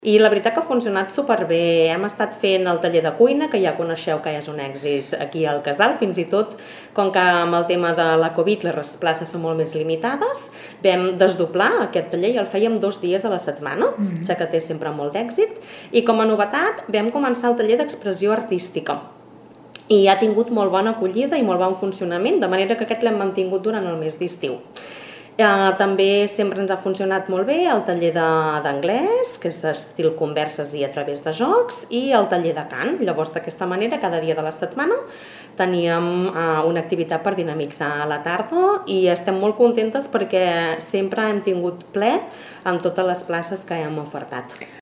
I la veritat que ha funcionat superbé. Hem estat fent el taller de cuina, que ja coneixeu que és un èxit aquí al casal, fins i tot, com que amb el tema de la Covid les places són molt més limitades, vam desdoblar aquest taller i el fèiem 2 dies a la setmana, ja que té sempre molt d'èxit, i com a novetat vam començar el taller d'expressió artística. I ha tingut molt bona acollida i molt bon funcionament, de manera que aquest l'hem mantingut durant el mes d'estiu. També sempre ens ha funcionat molt bé el taller d'anglès, que és d'estil converses i a través de jocs, i el taller de cant. Llavors, d'aquesta manera, cada dia de la setmana teníem una activitat per dinamitzar a la tarda i estem molt contentes perquè sempre hem tingut ple amb totes les places que hem ofertat.